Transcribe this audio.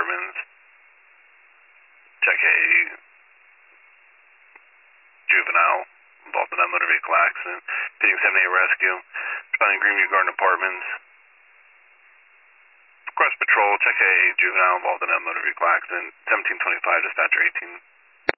Apartments. Check A, juvenile involved in that motor vehicle accident. Getting 78 rescue. Responding Greenview Garden Apartments. Cross Patrol, check A, juvenile involved in that motor vehicle accident. 1725, dispatcher 18.